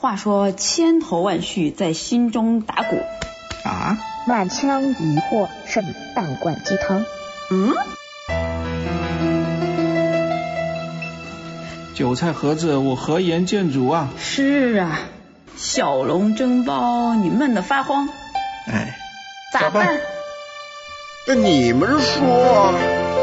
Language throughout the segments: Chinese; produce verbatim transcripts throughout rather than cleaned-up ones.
话说千头万绪在心中打鼓啊， 满腔疑惑胜半罐鸡汤。 嗯， 韭菜盒子，我何言见主啊？ 是啊，小笼蒸包你闷得发慌， 哎， 咋办？ 那你们说？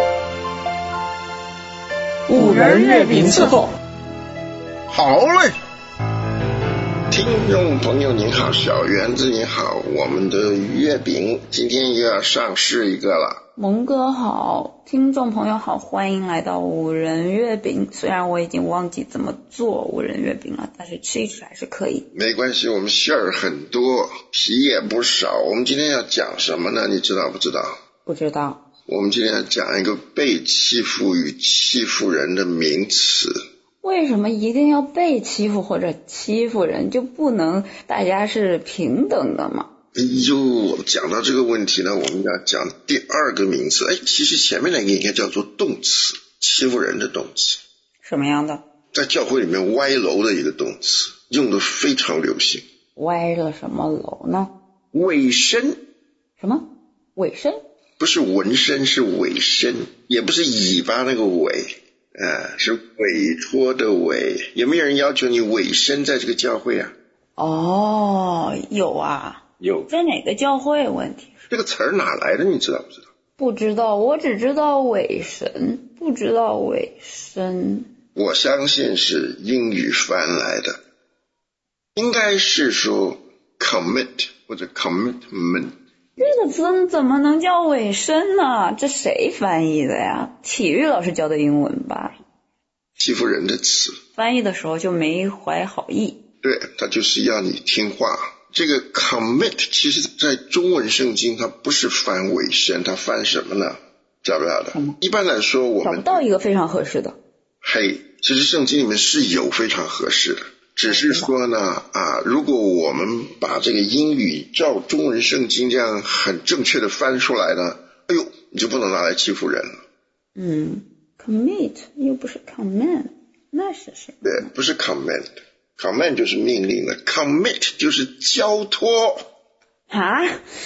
五仁月饼伺候。 好嘞。听众朋友您好，小园子您好，我们的月饼今天又要上市一个了。 蒙哥好，听众朋友好，欢迎来到五仁月饼。虽然我已经忘记怎么做五仁月饼了，但是吃一吃还是可以。 没关系，我们馅儿很多，皮也不少。我们今天要讲什么呢？你知道不知道？ 不知道。 我们今天要讲一个被欺负与欺负人的名词。 为什么一定要被欺负或者欺负人，就不能大家是平等的吗？ 就讲到这个问题呢，我们要讲第二个名词。哎，其实前面那个应该叫做动词，欺负人的动词。 什么样的？ 在教会里面歪楼的一个动词，用的非常流行。歪了什么楼呢？ 委身。 什么？委身？ 不是纹身，是委身，也不是尾巴那个尾。呃，是委托的委。有没有人要求你委身在这个教会啊？ 哦，有啊。 有。 在哪个教会？问题是这个词儿哪来的？你知道不知道？ 不知道，我只知道委身，不知道委身。 我相信是英语翻来的，应该是说 commit 或者 commitment。 这个词怎么能叫委身呢？这谁翻译的呀？体育老师教的英文吧？ 欺负人的词， 翻译的时候就没怀好意。 对，他就是要你听话。这个 commit 其实在中文圣经它不是翻委身，它翻什么呢？晓不晓得？嗯、一般来说我们找不到一个非常合适的。 嘿，其实圣经里面是有非常合适的，只是说呢啊，如果我们把这个英语照中文圣经这样很正确的翻出来呢，哎呦，你就不能拿来欺负人了。 嗯 ，commit 又不是 command， 那是什么？ 对，不是 command。command 就是命令了 ，commit 就是交托啊，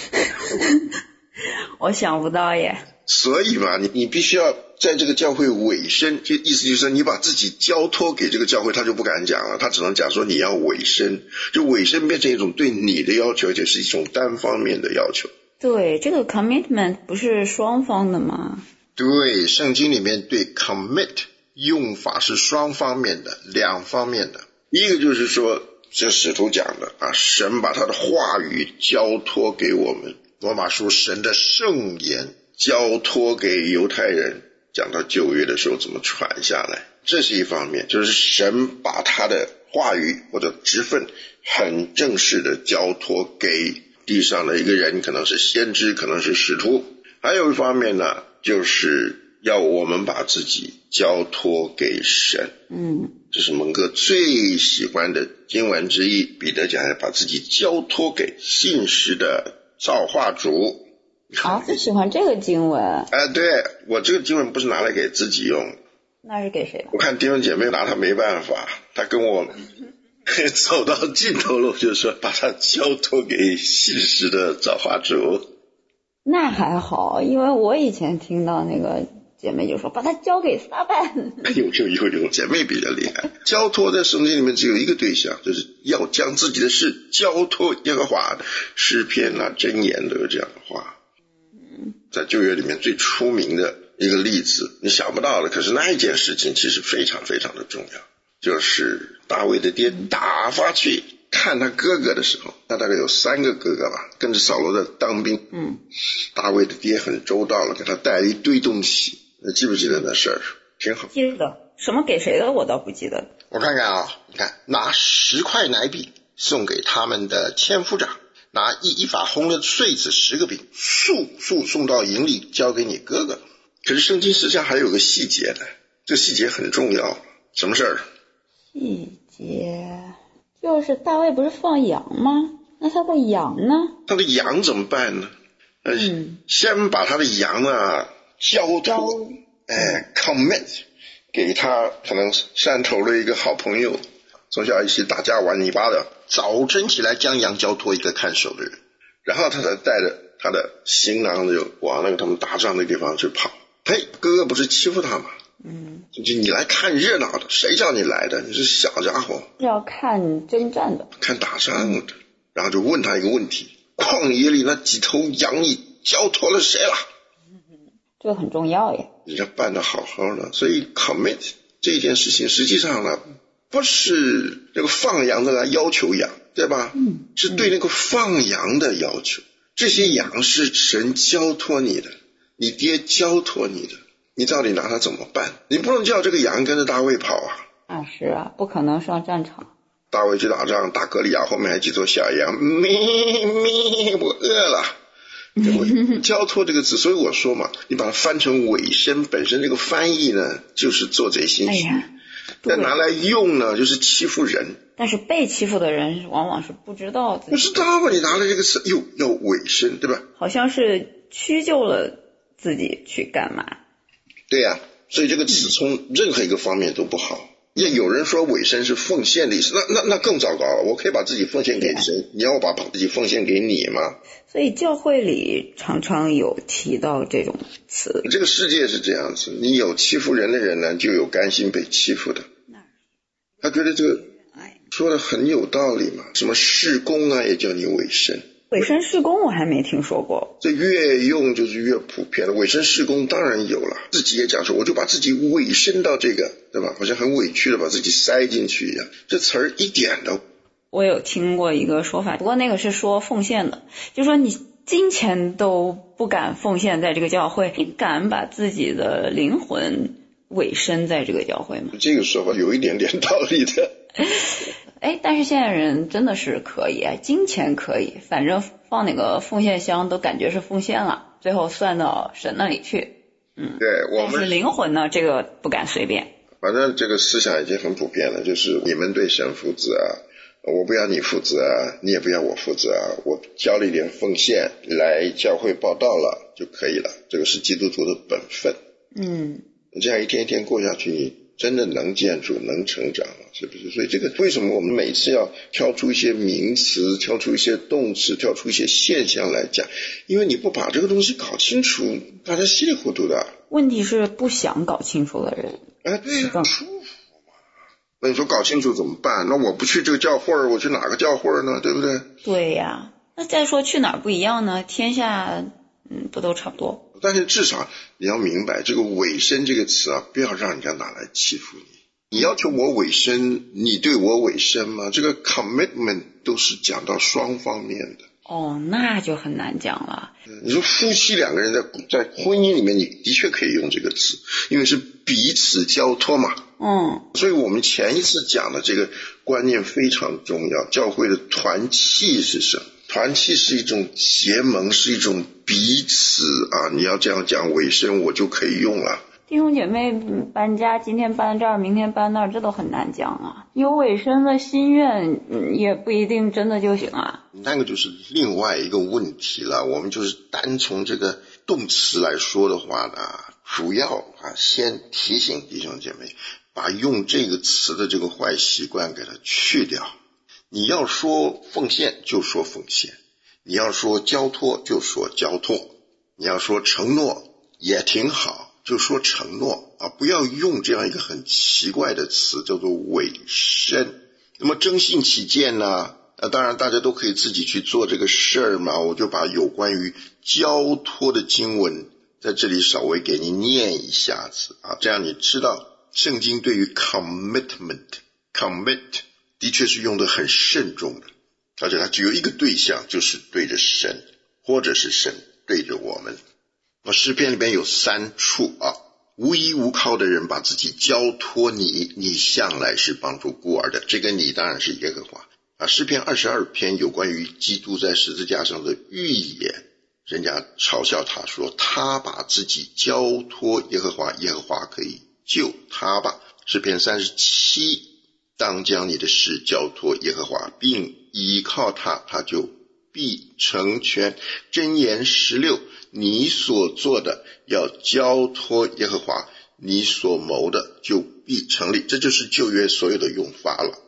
我想不到耶。 所以嘛，你你必须要在这个教会委身，就意思就是说你把自己交托给这个教会，他就不敢讲了，他只能讲说你要委身，就委身变成一种对你的要求，而且是一种单方面的要求。 对，这个 commitment 不是双方的吗？ 对，圣经里面对 commit 用法是双方面的，两方面的。一个就是说，这使徒讲的啊，神把他的话语交托给我们，罗马书神的圣言交托给犹太人，讲到旧约的时候怎么传下来，这是一方面，就是神把他的话语或者职分很正式的交托给地上的一个人，可能是先知，可能是使徒。还有一方面呢，就是要我们把自己交托给神。 嗯， 这是蒙哥最喜欢的经文之一。彼得讲把自己交托给信实的造化主。 好，我喜欢这个经文。 哎，对，我这个经文不是拿来给自己用， 那是给谁的？ 我看弟兄姐妹拿他没办法，他跟我走到尽头了，我就说把他交托给信实的造化主。 那还好，因为我以前听到那个姐妹就说把它交给撒旦。 有有有有，姐妹比较厉害。交托在圣经里面只有一个对象，就是要将自己的事交托耶和华。诗篇啊箴言都有这样的话。在旧约里面最出名的一个例子，你想不到的，可是那一件事情其实非常非常的重要，就是大卫的爹打发去看他哥哥的时候，他大概有三个哥哥吧，跟着扫罗在当兵。 嗯， 大卫的爹很周到了，给他带了一堆东西。记不记得那事儿？挺好。 记得。什么给谁的我倒不记得。 我看看啊，你看，拿十块奶饼送给他们的千夫长，拿一一法烘的穗子十个饼，速速送到营里交给你哥哥。可是圣经实际上还有个细节的，这细节很重要。什么事儿？ 细节就是大卫不是放羊吗？那他的羊呢？ 他的羊怎么办呢？呃、嗯，先把他的羊啊交托，哎 ，commit 给他可能山头的一个好朋友， 从小一起打架玩泥巴的，早晨起来将羊交托一个看守的人，然后他才带着他的行囊就往那个他们打仗的地方去跑。嘿，哥哥不是欺负他吗？ 嗯， 就你来看热闹的，谁叫你来的？你是小家伙， 是要看征战的， 看打仗的。然后就问他一个问题：旷野里那几头羊你交托了谁了？ 这个很重要耶。 人家办得好好的，所以 commit 这件事情实际上呢，不是这个放羊的来要求羊，对吧？ 嗯， 是对那个放羊的要求。这些羊是神交托你的，你爹交托你的，你到底拿它怎么办？你不能叫这个羊跟着大卫跑啊！ 啊，是啊，不可能上战场。 大卫去打仗，打歌利亚后面还几头小羊，咪咪，我饿了。交托这个词，所以我说嘛，你把它翻成尾声，本身这个翻译呢，就是做贼心虚。 哎但拿来用呢，就是欺负人。 但是被欺负的人往往是不知道自己， 不知道吧？你拿了这个词，又要尾声，对吧？ 好像是屈就了自己去干嘛？ 对呀、啊，所以这个词从任何一个方面都不好。也有人说尾声是奉献的意思，那那那更糟糕了。我可以把自己奉献给谁？你要我把自己奉献给你吗？ 所以教会里常常有提到这种词。 这个世界是这样子，你有欺负人的人呢，就有甘心被欺负的。他觉得这个说的很有道理嘛，什么事工啊也叫你委身。 委身事工我还没听说过， 这越用就是越普遍了。委身事工当然有了，自己也讲说我就把自己委身到这个，对吧？好像很委屈的把自己塞进去一样，这词儿一点都。 我有听过一个说法，不过那个是说奉献的，就说你金钱都不敢奉献在这个教会，你敢把自己的灵魂委身在这个教会吗？ 这个说法有一点点道理的。 哎，但是现在人真的是可以，金钱可以，反正放哪个奉献箱都感觉是奉献了，最后算到神那里去。嗯， 对，我们但是灵魂呢，这个不敢随便。 反正这个思想已经很普遍了，就是你们对神负责啊，我不要你负责啊，你也不要我负责啊，我交了一点奉献来教会报道了就可以了，这个是基督徒的本分。 嗯， 这样一天一天过下去，你真的能建筑能成长了，是不是？所以这个为什么我们每次要挑出一些名词，挑出一些动词，挑出一些现象来讲，因为你不把这个东西搞清楚，大家稀里糊涂的。 问题是不想搞清楚的人， 哎，对呀、啊，舒服嘛。那你说搞清楚怎么办？那我不去这个教会，我去哪个教会呢？对不对？ 对呀，那再说去哪儿不一样呢？天下嗯不都差不多？ 但是至少你要明白，这个委身这个词啊，不要让人家拿来欺负你。你要求我委身，你对我委身吗？这个 commitment 都是讲到双方面的。 哦，那就很难讲了。 你说夫妻两个人在在婚姻里面，你的确可以用这个词，因为是彼此交托嘛。 嗯， 所以我们前一次讲的这个观念非常重要。教会的团契是什么？团契是一种结盟，是一种彼此啊。你要这样讲委身，我就可以用了。 弟兄姐妹搬家，今天搬这儿，明天搬那儿，这都很难讲啊。有委身的心愿，嗯，也不一定真的就行啊。 那个就是另外一个问题了。我们就是单从这个动词来说的话呢，主要啊，先提醒弟兄姐妹，把用这个词的这个坏习惯给它去掉。你要说奉献就说奉献，你要说交托就说交托，你要说承诺也挺好，就说承诺啊，不要用这样一个很奇怪的词叫做委身。那么真性起见呢，呃，当然大家都可以自己去做这个事儿嘛，我就把有关于交托的经文在这里稍微给你念一下子啊，这样你知道圣经对于 commitment commit 的确是用得很慎重的，而且它只有一个对象，就是对着神，或者是神对着我们。那诗篇里边有三处啊，无依无靠的人把自己交托你，你向来是帮助孤儿的，这个你当然是耶和华啊。诗篇二十二篇有关于基督在十字架上的预言，人家嘲笑他说他把自己交托耶和华，耶和华可以救他吧。诗篇三十七，当将你的事交托耶和华，并依靠他，他就必成全。箴言十六，你所做的要交托耶和华，你所谋的就必成立。这就是旧约所有的用法了啊。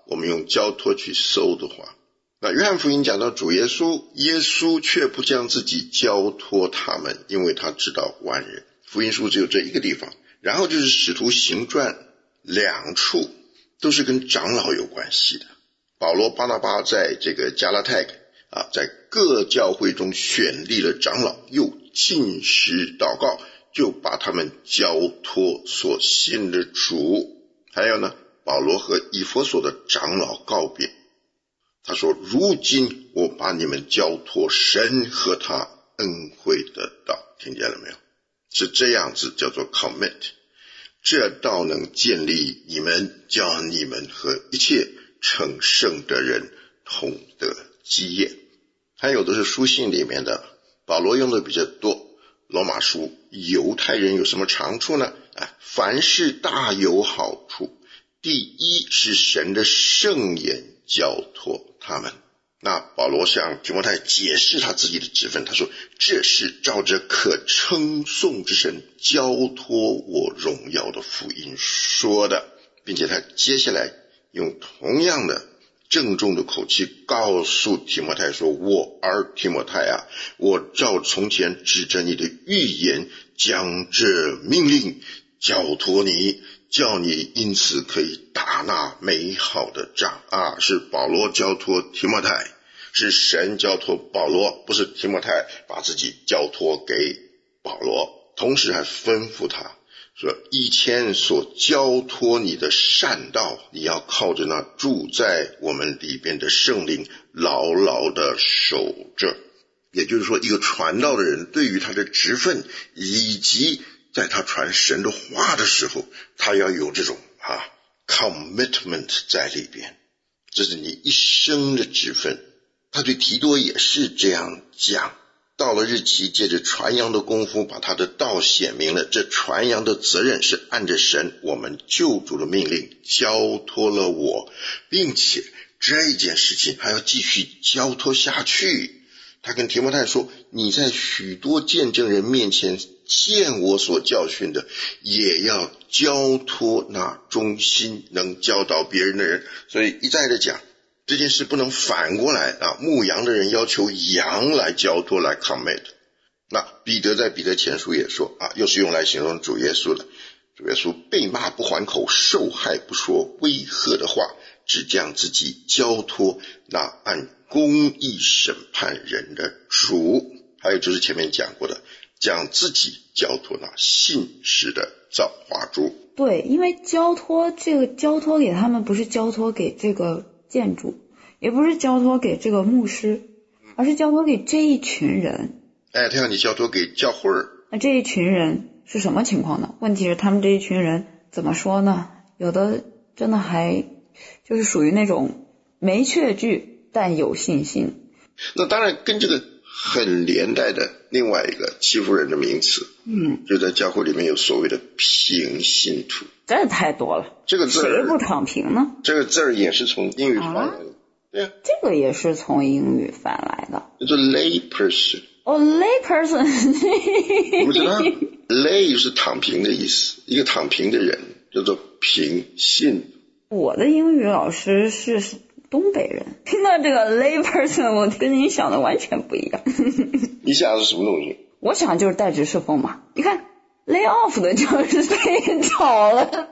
我们用交托去搜的话，那约翰福音讲到主耶稣，耶稣却不将自己交托他们，因为他知道万人。福音书只有这一个地方，然后就是使徒行传两处都是跟长老有关系的。保罗巴拿巴在这个加拉太啊，在各教会中选立了长老，又禁食祷告，就把他们交托所信的主。还有呢，保罗和以弗所的长老告别，他说如今我把你们交托神和他恩惠的道，听见了没有？是这样子，叫做 commit， 这道能建立你们，叫你们和一切成圣的人同得基业。还有的是书信里面的，保罗用的比较多。罗马书，犹太人有什么长处呢？啊，凡事大有好处。第一是神的圣言交托他们。那保罗向提摩太解释他自己的职分，他说这是照着可称颂之神交托我荣耀的福音说的，并且他接下来用同样的郑重的口气告诉提摩太说，我儿提摩太啊，我照从前指着你的预言将这命令交托你，叫你因此可以打那美好的仗啊。是保罗交托提摩太，是神交托保罗，不是提摩太把自己交托给保罗。同时还吩咐他说，以前所交托你的善道，你要靠着那住在我们里边的圣灵牢牢的守着。也就是说，一个传道的人对于他的职分，以及在他传神的话的时候，他要有这种啊 commitment 在里边，这是你一生的职分。他对提多也是这样讲，到了日期，借着传扬的功夫把他的道显明了，这传扬的责任是按着神我们救主的命令交托了我，并且这件事情还要继续交托下去。他跟提摩太说，你在许多见证人面前见我所教训的，也要交托那忠心能教导别人的人。所以一再的讲，这件事不能反过来啊，牧羊的人要求羊来交托来 commit。 那彼得在彼得前书也说啊，又是用来形容主耶稣的，主耶稣被骂不还口，受害不说威吓的话，只将自己交托那按公义审判人的主。还有就是前面讲过的，将自己交托那信实的造化主。 对，因为交托，这个交托给他们不是交托给这个建筑，也不是交托给这个牧师，而是交托给这一群人。 哎，他要你交托给教会儿。 那这一群人是什么情况呢？问题是他们这一群人怎么说呢？有的真的还就是属于那种没确据但有信心。 那当然跟这个很连带的另外一个欺负人的名词，嗯，就在教会里面有所谓的平信徒。 这太多了， 这个字谁不躺平呢？ 这个字也是从英语传来的。啊，对啊， 这个也是从英语翻来的， 叫做 lay person。 哦， lay person 你不知道lay 是躺平的意思，一个躺平的人叫做平信。 我的英语老师是东北人，听到这个 lay person 我跟你想的完全不一样。 你想的是什么东西？ 我想就是代指侍奉嘛，你看 lay off 的就是被炒了。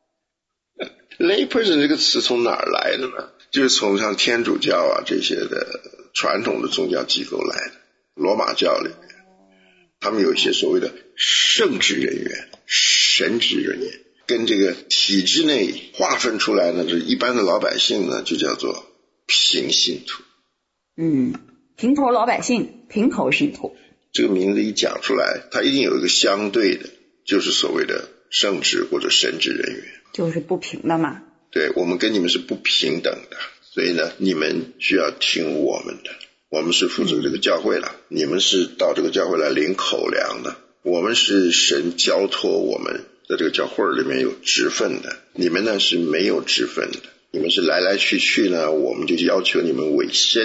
lay person 这个词从哪儿来的呢？就是从像天主教啊这些的传统的宗教机构来的。罗马教里面他们有一些所谓的圣职人员、神职人员，跟这个体制内划分出来呢，这一般的老百姓呢就叫做平信徒。 嗯，平头老百姓，平头信徒。 这个名字一讲出来，它一定有一个相对的，就是所谓的圣职或者神职人员，就是不平的嘛。 对，我们跟你们是不平等的，所以呢，你们需要听我们的。我们是负责这个教会了，你们是到这个教会来领口粮的。我们是神交托我们在这个教会里面有职分的，你们呢是没有职分的。你们是来来去去呢，我们就要求你们委身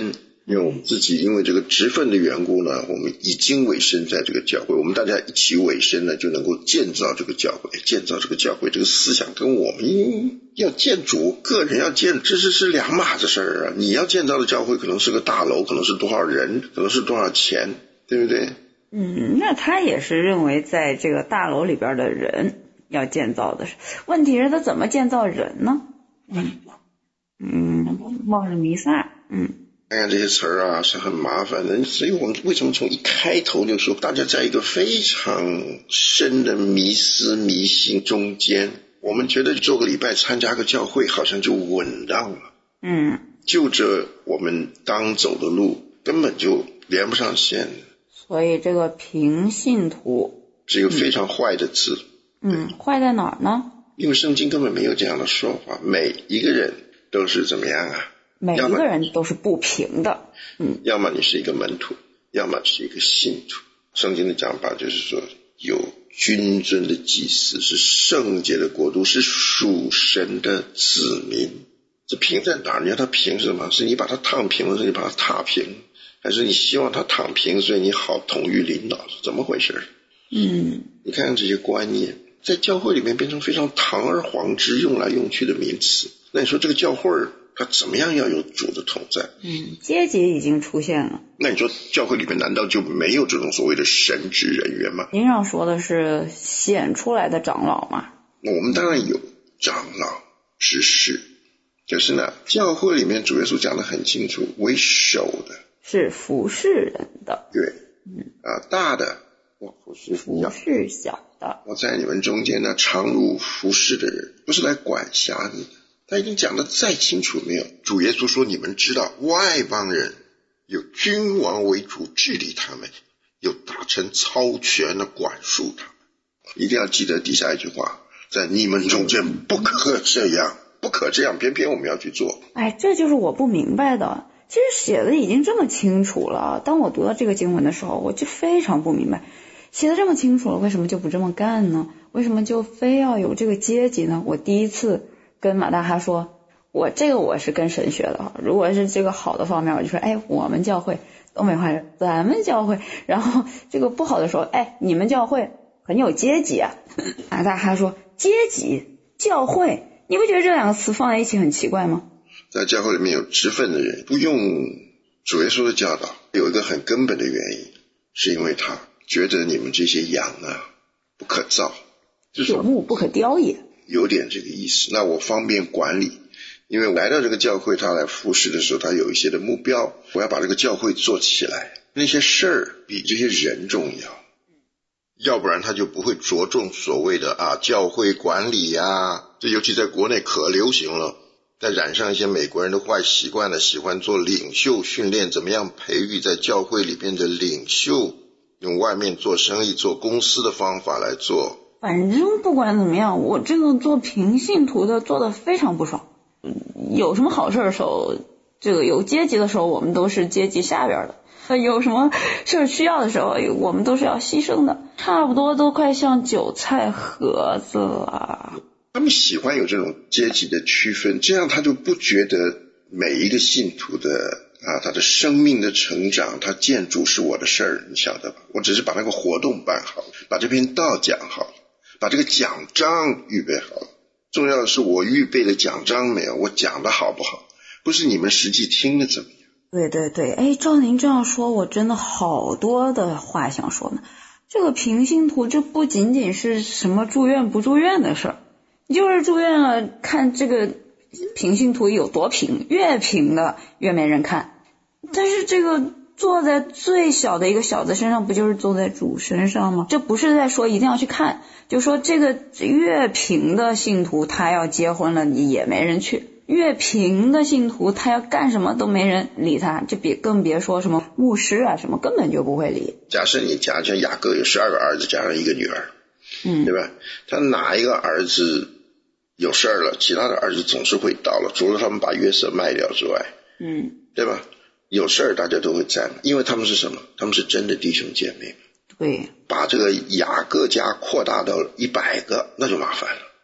因为我们自己因为这个职分的缘故呢，我们已经委身在这个教会，我们大家一起委身呢，就能够建造这个教会。建造这个教会这个思想跟我们要建主个人要建，这是是两码子事儿啊。你要建造的教会可能是个大楼，可能是多少人，可能是多少钱，对不对？ 嗯，那他也是认为在这个大楼里边的人要建造的，问题是他怎么建造人呢？嗯嗯，望着弥撒，嗯。 看看这些词儿啊是很麻烦的，所以我们为什么从一开头就说大家在一个非常深的迷思迷信中间，我们觉得做个礼拜参加个教会好像就稳当了， 嗯， 就这我们当走的路根本就连不上线， 所以这个平信徒是一个非常坏的字。 嗯，坏在哪儿呢？ 因为圣经根本没有这样的说法，每一个人都是怎么样啊？ 每一个人都是不平的，嗯， 要么你是一个门徒，要么是一个信徒。圣经的讲法就是说，有君尊的祭司，是圣洁的国度，是属神的子民。这平在哪儿？你要他平是什么？是你把他烫平了，是你把他踏平，还是你希望他躺平，所以你好统御领导？是怎么回事？ 嗯， 你看看这些观念在教会里面变成非常堂而皇之用来用去的名词。那你说这个教会它怎么样要有主的同在？ 嗯，阶级已经出现了。 那你说教会里面难道就没有这种所谓的神职人员吗？ 您上说的是显出来的长老吗？ 那我们当然有长老执事，就是呢，教会里面主耶稣讲得很清楚，为首的是服侍人的， 对， 嗯啊，大的要服侍服侍小的。 我在你们中间呢，常如服侍的人，不是来管辖你的。他已经讲得再清楚没有？主耶稣说，你们知道外邦人有君王为主治理他们，有大臣操权的管束他们。一定要记得底下一句话，在你们中间不可这样，不可这样，偏偏我们要去做。 哎，这就是我不明白的。其实写的已经这么清楚了，当我读到这个经文的时候，我就非常不明白，写的这么清楚了，为什么就不这么干呢？为什么就非要有这个阶级呢？我第一次跟马大哈说，我这个我是跟神学的，如果是这个好的方面，我就说，哎，我们教会东北话人，咱们教会，然后这个不好的时候，哎，你们教会很有阶级啊。马大哈说，阶级教会，你不觉得这两个词放在一起很奇怪吗？ 在教会里面有职分的人不用主耶稣的教导，有一个很根本的原因，是因为他觉得你们这些羊啊不可造， 有目不可雕也， 有点这个意思。那我方便管理，因为来到这个教会，他来服侍的时候，他有一些的目标，我要把这个教会做起来，那些事儿比这些人重要，要不然他就不会着重所谓的啊教会管理啊，这尤其在国内可流行了，再染上一些美国人的坏习惯了，喜欢做领袖训练，怎么样培育在教会里边的领袖，用外面做生意做公司的方法来做。 反正不管怎么样，我这个做平信徒的做得非常不爽。有什么好事的时候，这个有阶级的时候，我们都是阶级下边的，有什么事需要的时候，我们都是要牺牲的，差不多都快像韭菜盒子了。 他们喜欢有这种阶级的区分，这样他就不觉得每一个信徒的啊，他的生命的成长，他建主是我的事儿，你晓得吧？我只是把那个活动办好，把这篇道讲好，把这个奖章预备好。重要的是我预备的奖章没有，我讲的好不好，不是你们实际听的怎么样。 对对对，哎，照您这样说，我真的好多的话想说呢。这个平信徒，这不仅仅是什么住院不住院的事儿，你就是住院了，看这个平信徒有多平，越平的越没人看。但是这个坐在最小的一个小子身上，不就是坐在主身上吗？这不是在说一定要去看，就说这个越平的信徒他要结婚了，你也没人去。越平的信徒他要干什么都没人理他，就别更别说什么牧师啊什么，根本就不会理。 假设你家像雅各有十二个儿子加上一个女儿， 嗯， 对吧？他哪一个儿子有事儿了，其他的儿子总是会到了，除了他们把约瑟卖掉之外， 嗯， 对吧？有事儿大家都会在，因为他们是什么？他们是真的弟兄姐妹。 对， 把这个雅各家扩大到一百个，那就麻烦了。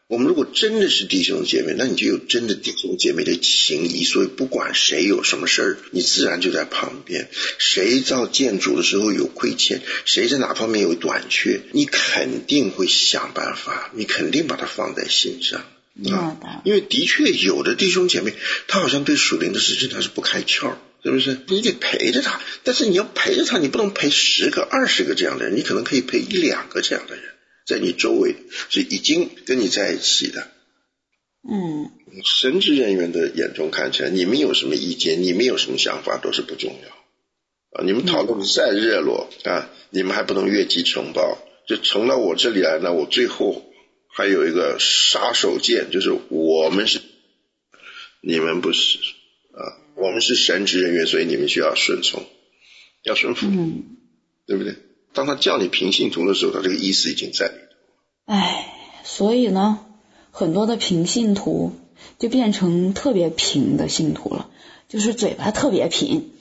我们如果真的是弟兄姐妹，那你就有真的弟兄姐妹的情谊，所以不管谁有什么事儿，你自然就在旁边。谁造建筑的时候有亏欠，谁在哪方面有短缺，你肯定会想办法，你肯定把它放在心上。啊，因为的确有的弟兄姐妹，他好像对属灵的事情他是不开窍，是不是？你得陪着他，但是你要陪着他，你不能陪十个、二十个这样的人，你可能可以陪一两个这样的人，在你周围是已经跟你在一起的。 嗯， 神职人员的眼中看起来，你们有什么意见，你们有什么想法都是不重要啊。你们讨论再热络啊，你们还不能越级呈报，就呈到我这里来呢，我最后还有一个杀手锏，就是我们是，你们不是啊，我们是神职人员，所以你们需要顺从，要顺服， 嗯， 对不对？当他叫你平信徒的时候，他这个意思已经在里头。 哎，所以呢，很多的平信徒就变成特别平的信徒了，就是嘴巴特别平，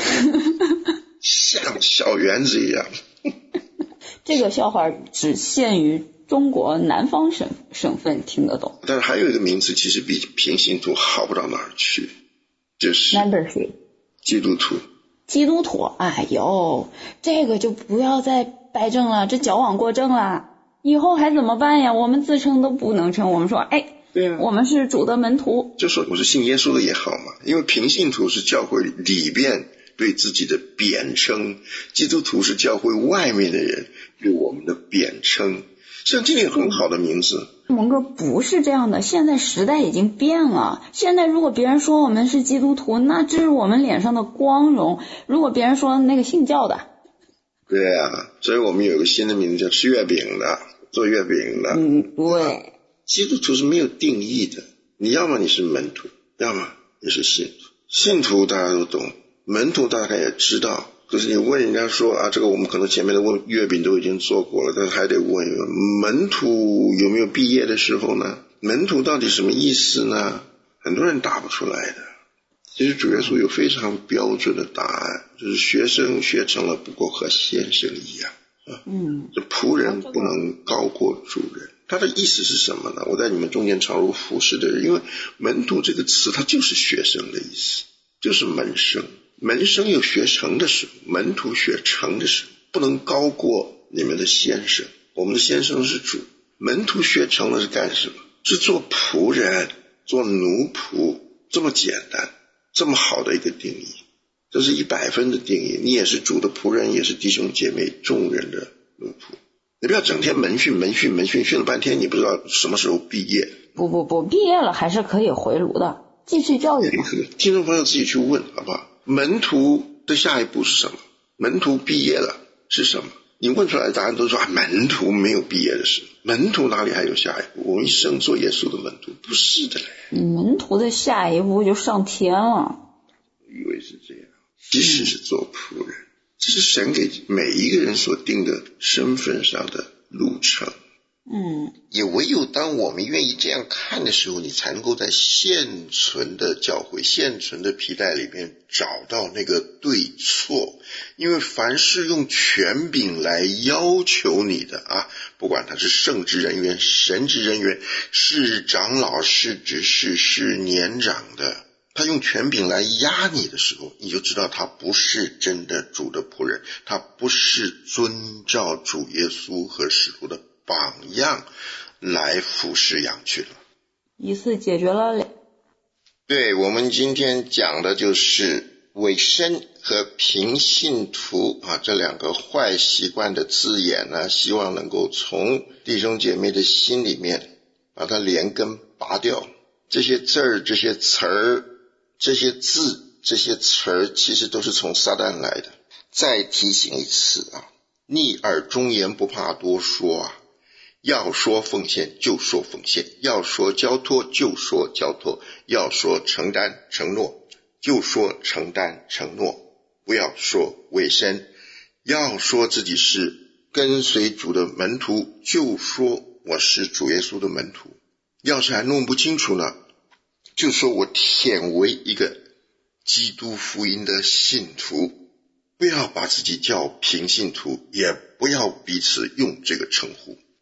像小圆子一样。 这个笑话只限于中国南方省省份听得懂， 但是还有一个名词其实比平信徒好不到哪儿去，就是 membership 基督徒。 基督徒，哎呦，这个就不要再掰正了，这矫枉过正了，以后还怎么办呀？我们自称都不能称，我们说哎， 对啊， 我们是主的门徒， 就说我是信耶稣的也好嘛，因为平信徒是教会里边对自己的贬称，基督徒是教会外面的人对我们的贬称，像这个很好的名字。 蒙哥不是这样的，现在时代已经变了，现在如果别人说我们是基督徒，那这是我们脸上的光荣，如果别人说那个信教的， 对啊，所以我们有个新的名字叫吃月饼的，做月饼的。 嗯，对， 基督徒是没有定义的，你要么你是门徒，要么你是信徒。信徒大家都懂，门徒大概也知道，可是你问人家说啊，这个我们可能前面的问月饼都已经做过了，但是还得问一个门徒有没有毕业的时候呢？门徒到底什么意思呢？很多人答不出来的。其实主耶稣有非常标准的答案，就是学生学成了不过和先生一样啊， 嗯， 这仆人不能高过主人。他的意思是什么呢？我在你们中间常如服侍的人，因为门徒这个词它就是学生的意思，就是门生。门生有学成的时候，门徒学成的时候，不能高过你们的先生。我们的先生是主，门徒学成了是干什么？是做仆人，做奴仆，这么简单，这么好的一个定义，这是一百分的定义。你也是主的仆人，也是弟兄姐妹众人的奴仆。你不要整天门训门训门训，训了半天你不知道什么时候毕业。 不不不，毕业了还是可以回炉的，继续教育。 听众朋友自己去问好不好？门徒的下一步是什么？门徒毕业了是什么？你问出来的答案都说啊，门徒没有毕业的事，门徒哪里还有下一步？我们一生做耶稣的门徒，不是的嘞。 门徒的下一步就上天了。 以为是这样，即使是做仆人，这是神给每一个人所定的身份上的路程。 嗯， 也唯有当我们愿意这样看的时候，你才能够在现存的教会、现存的皮带里面找到那个对错。因为凡是用权柄来要求你的啊，不管他是圣职人员、神职人员，是长老、是执事、是年长的，他用权柄来压你的时候，你就知道他不是真的主的仆人，他不是遵照主耶稣和使徒的榜样来服侍羊去了。 一次解决了两。 对，我们今天讲的就是委身和平信徒啊这两个坏习惯的字眼呢，希望能够从弟兄姐妹的心里面把它连根拔掉。这些字儿、这些词儿、这些字、这些词儿，其实都是从撒旦来的。再提醒一次啊，逆耳忠言不怕多说啊，要说奉献就说奉献，要说交托就说交托，要说承担承诺就说承担承诺，不要说委身。要说自己是跟随主的门徒，就说我是主耶稣的门徒。要是还弄不清楚呢，就说我忝为一个基督福音的信徒。不要把自己叫平信徒，也不要彼此用这个称呼。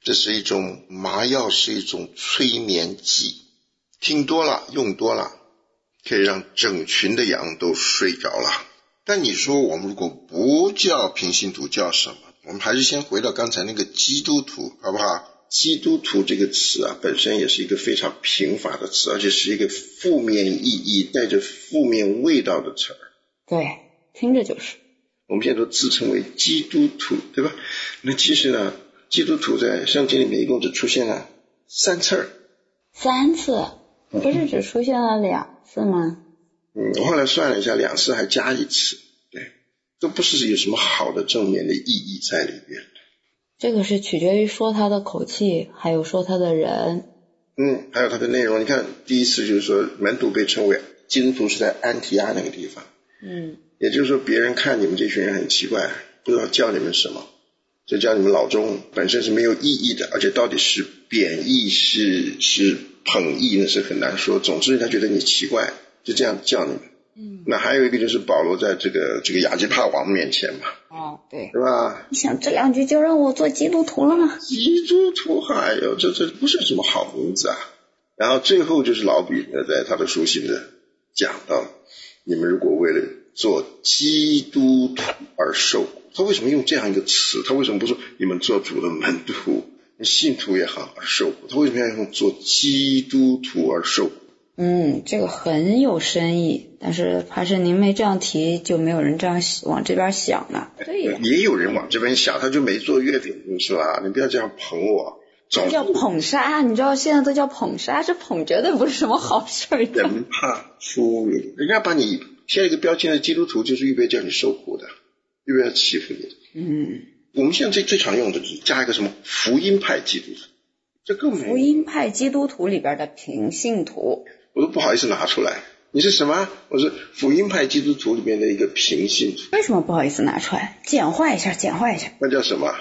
这是一种麻药，是一种催眠剂，听多了用多了可以让整群的羊都睡着了。但你说我们如果不叫平信徒叫什么？我们还是先回到刚才那个基督徒好不好？基督徒这个词啊，本身也是一个非常贫乏的词，而且是一个负面意义带着负面味道的词儿。 对，听着就是。 我们现在都自称为基督徒，对吧？那其实呢，基督徒在圣经里面一共只出现了三次儿。 三次？不是只出现了两次吗？ 嗯，我后来算了一下，两次还加一次，对，都不是有什么好的正面的意义在里边。 这个是取决于说他的口气，还有说他的人。 嗯，还有他的内容。你看，第一次就是说门徒被称为基督徒是在安提阿那个地方。 嗯， 也就是说别人看你们这群人很奇怪，不知道叫你们什么，就叫你们老中，本身是没有意义的，而且到底是贬义是是捧义那是很难说。总之他觉得你奇怪，就这样叫你们。嗯，那还有一个就是保罗在这个这个亚基帕王面前嘛。 哦，对， 是吧？ 你想这两句就让我做基督徒了吗？ 基督徒，哎呦，这这不是什么好名字啊。然后最后就是老彼得在他的书信的讲到，你们如果为了做基督徒而受苦，他为什么用这样一个词？他为什么不说你们做主的门徒、信徒也好而受苦？他为什么要用做基督徒而受苦？ 嗯，这个很有深意，但是怕是您没这样提，就没有人这样往这边想了。对呀， 也有人往这边想，他就没做月饼是吧？你不要这样捧我。 这叫捧杀，你知道现在都叫捧杀，这捧绝对不是什么好事儿。 人怕出名，人家把你贴了一个标签的基督徒，就是预备叫你受苦的，预备要欺负你的。 嗯， 我们现在最最常用的就是加一个什么福音派基督徒，这更没。 福音派基督徒里边的平信徒。 我都不好意思拿出来，你是什么？我是福音派基督徒里面的一个平信徒。 为什么不好意思拿出来？简化一下，简化一下。 那叫什么？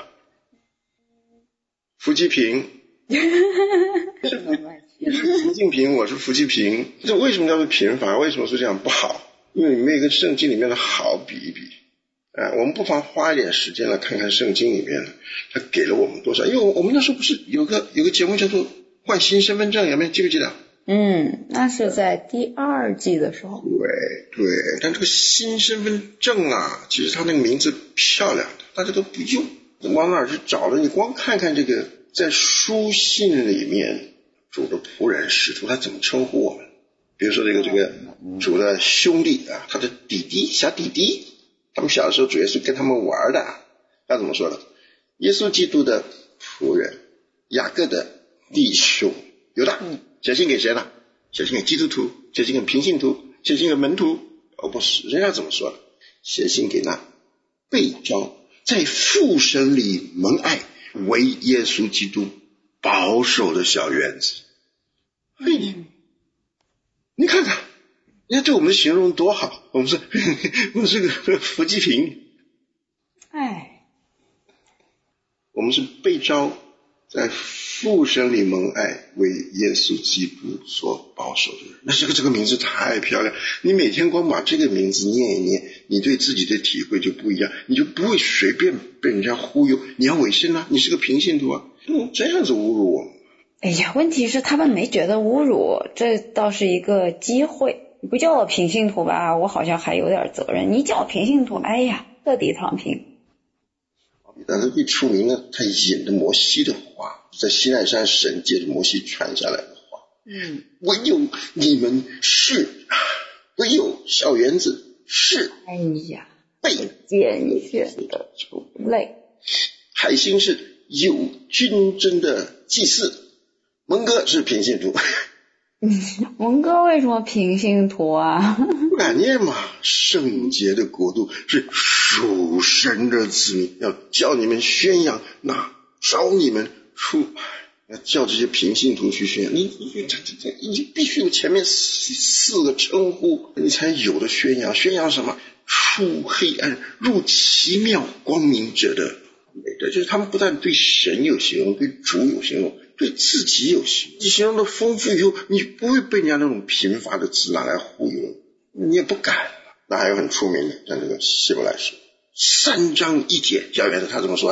福基平。你是福晋平，我是福基平。这为什么叫做贫乏？为什么说这样不好？因为你没有跟圣经里面的好比一比。啊，我们不妨花一点时间来看看圣经里面他给了我们多少。因为我们那时候不是有个有个节目叫做换新身份证，有没有记不记得？ 嗯，那是在第二季的时候。 对对，但这个新身份证啊，其实它那个名字漂亮的，大家都不用，往哪儿去找了？你光看看这个在书信里面主的仆人使徒他怎么称呼我们？比如说这个这个主的兄弟啊，他的弟弟小弟弟，他们小的时候主要是跟他们玩的，他怎么说的？耶稣基督的仆人，雅各的弟兄，犹大。写信给谁呢？写信给基督徒，写信给平信徒，写信给门徒。哦，不是，人家怎么说的？写信给那被召在父神里蒙爱为耶稣基督保守的小园子。嘿，嗯，你看看，人家对我们的形容多好，我们是我们是个福基平。 哎， 我们是被召在父神里蒙爱为耶稣基督所保守的人。那这个这个名字太漂亮，你每天光把这个名字念一念，你对自己的体会就不一样，你就不会随便被人家忽悠。你要委身啊，你是个平信徒啊，嗯，这样子侮辱我们。 哎呀，问题是他们没觉得侮辱，这倒是一个机会。你不叫我平信徒吧，我好像还有点责任；你叫我平信徒，哎呀，彻底躺平。 但是最出名的，他引的摩西的话，在西奈山神借着摩西传下来的话，嗯，唯有你们是，唯有小园子是， 哎呀，被拣选的族类。 海星是有军争的祭司，蒙哥是平信徒。 蒙哥为什么平信徒啊？ 不敢念嘛，圣洁的国度是属神的子民，要叫你们宣扬，那招你们出，要叫这些平信徒去宣扬。你你这这这，你必须有前面四四个称呼，你才有的宣扬。宣扬什么？出黑暗，入奇妙光明者的美德，就是他们不但对神有形容，对主有形容，对自己有形容。你形容的丰富以后，你不会被人家那种贫乏的字拿来忽悠，你也不敢了。那还有很出名的，像这个希伯来书三章一节，小园子他怎么说的？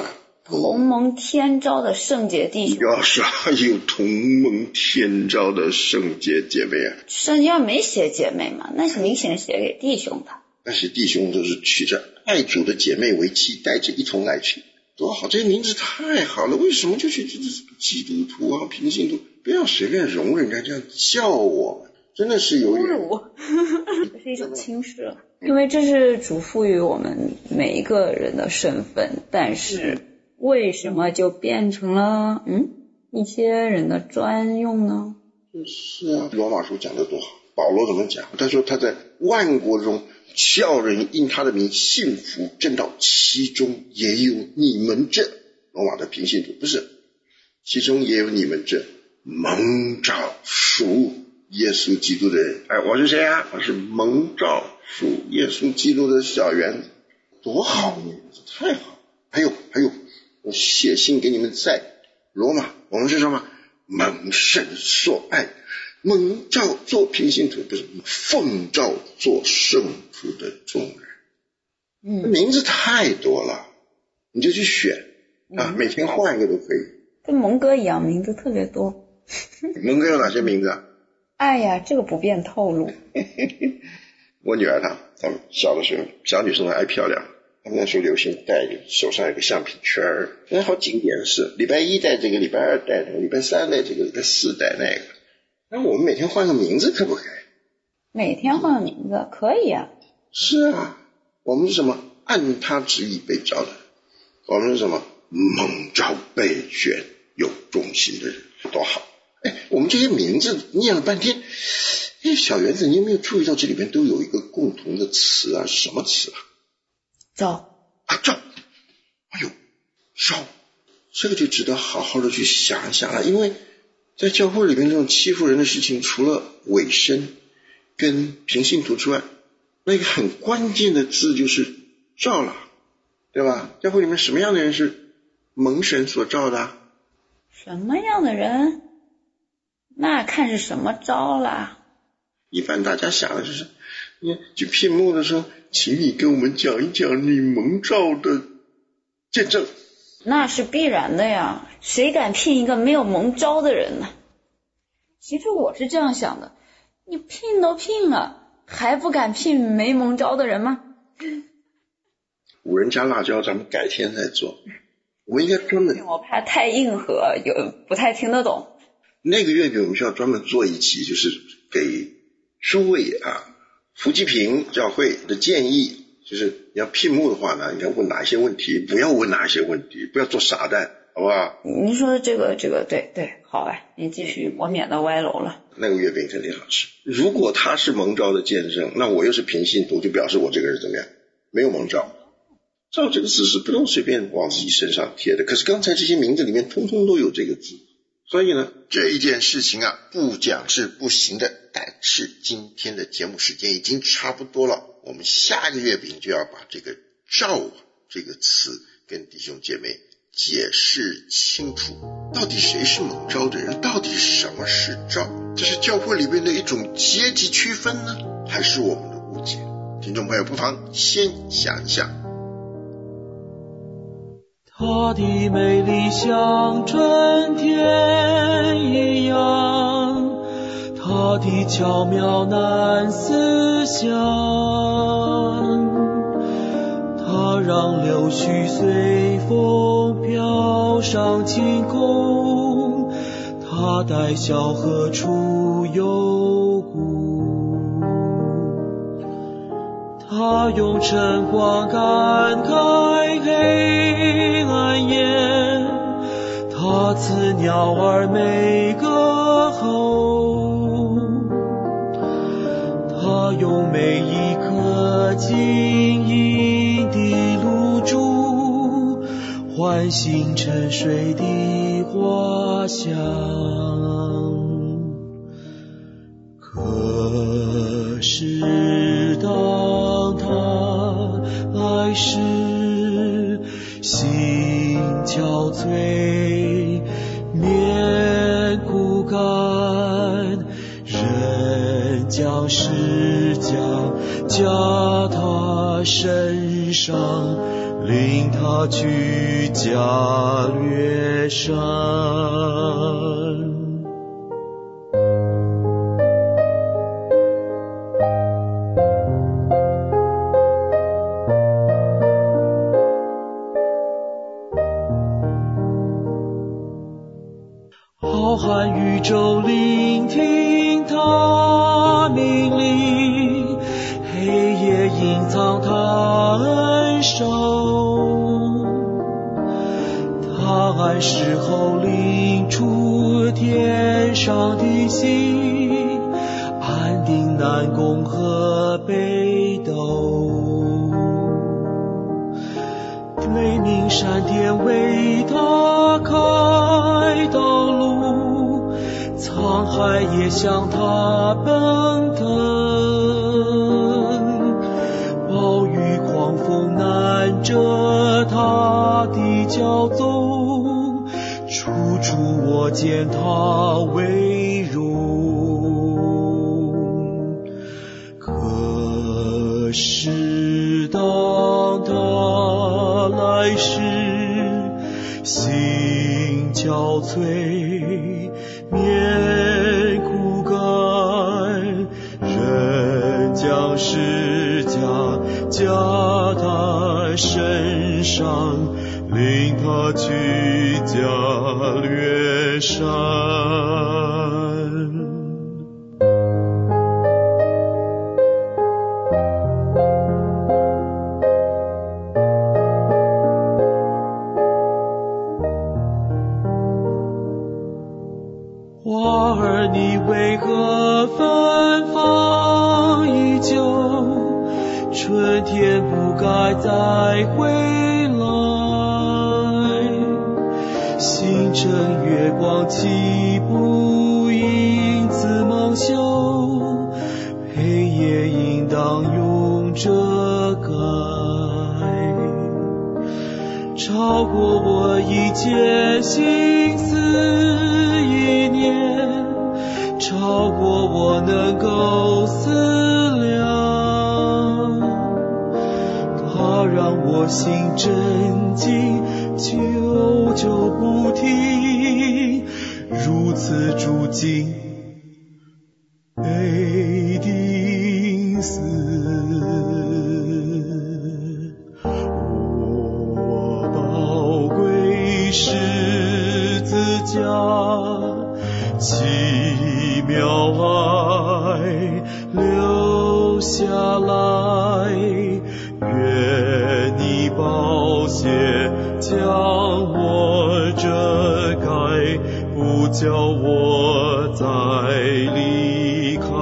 同盟天召的圣洁弟兄。 要是还有同盟天召的圣洁姐妹啊， 圣经上没写姐妹嘛，那是明显写给弟兄的。 那些弟兄都是娶着爱主的姐妹为妻，带着一同来去，多好！这个名字太好了，为什么就去这基督徒啊、平信徒？不要随便容忍人家这样叫我们，真的是有点侮辱，这是一种轻视了。因为这是主赋予我们每一个人的身份，但是为什么就变成了嗯一些人的专用呢？ 是啊，罗马书讲得多好，保罗怎么讲？他说他在万国中叫人因他的名信服，正道其中也有你们这罗马的平信徒，不是，其中也有你们这蒙召属耶稣基督的人。哎，我是谁啊？我是蒙召属耶稣基督的小园子，多好名字，太好！还有还有，我写信给你们在罗马，我们是什么？蒙神所爱，蒙召做平信徒，不是奉召做圣徒的众人。嗯，名字太多了，你就去选啊，每天换一个都可以。 跟蒙哥一样，名字特别多。 蒙哥有哪些名字啊？ 哎呀，这个不便透露。 我女儿她，她们小的时候，小女生爱漂亮，她们那时候流行戴手上有个橡皮圈儿，现在好经典是，礼拜一戴这个，礼拜二戴这个，礼拜三戴这个，礼拜四戴那个。那我们每天换个名字可不可以？ 每天换个名字可以啊。 是啊，我们是什么？按他旨意被召的。我们是什么？蒙召被选有忠心的人，多好！哎，我们这些名字念了半天，哎，小园子，你有没有注意到这里边都有一个共同的词啊？什么词啊？ 召啊，召！哎呦，召！这个就值得好好的去想一想了，因为在教会里边这种欺负人的事情，除了委身跟平信徒之外，那个很关键的字就是召了，对吧？教会里面什么样的人是蒙神所召的？ 什么样的人？那看是什么召啦。 一般大家想的就是，你去聘牧的时候，请你跟我们讲一讲你蒙召的见证。 那是必然的呀，谁敢聘一个没有蒙召的人呢？其实我是这样想的，你聘都聘了，还不敢聘没蒙召的人吗？ 五仁加辣椒咱们改天再做，我们应该专门， 我怕太硬核，有不太听得懂。 那个月饼我们需要专门做一期，就是给诸位啊福济平教会的建议，就是你要聘牧的话呢，你要问哪一些问题，不要问哪一些问题，不要做傻蛋，好不好？ 您说的这个这个对对，好啊，您继续，我免得歪楼了。 那个月饼肯定好吃。如果他是蒙召的见证，那我又是平信徒，就表示我这个人怎么样？没有蒙召。召这个字是不用随便往自己身上贴的，可是刚才这些名字里面通通都有这个字，所以呢，这一件事情啊，不讲是不行的。但是今天的节目时间已经差不多了，我们下一个月饼就要把这个召这个词跟弟兄姐妹解释清楚，到底谁是蒙召的人，到底什么是召，这是教会里面的一种阶级区分呢，还是我们的误解？听众朋友不妨先想一想。 她的美丽像春天一样，她的巧妙难思想，她让柳絮随风飘上晴空，她带小河出幽谷，她用晨光感开黑暗夜，她赐鸟儿每个后，她用每一颗晶莹的露珠唤醒沉睡的花香。可是当她来时，心憔悴，面枯干，人将石匠加他身上领他去加略山。浩瀚宇宙聆听他命令，黑夜隐藏他恩手，他按时候领出天上的星，安定南宫和北斗，雷鸣闪电为他开道路，沧海也向他奔腾，暴雨狂风难遮他的骄纵，处处我见他为荣。可是当他来时，心憔悴，面枯干，人将十架加他身上，领他去加略山。花儿你为何芬芳依旧，春天不该再回来，星辰月光岂不因此蒙羞，黑夜应当用遮盖，超过我一切心思意念，超过我能够思量，它让我心震惊，久久不停，如此住进被钉死。我宝贵十字架，奇妙爱留下来，愿你宝血将我遮盖，不叫我再离开。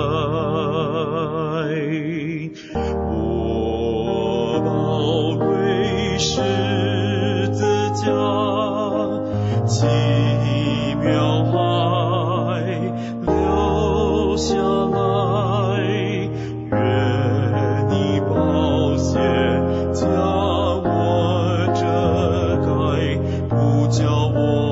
我宝贵十字架，奇妙爱留下来，愿你宝血将我遮盖，不叫我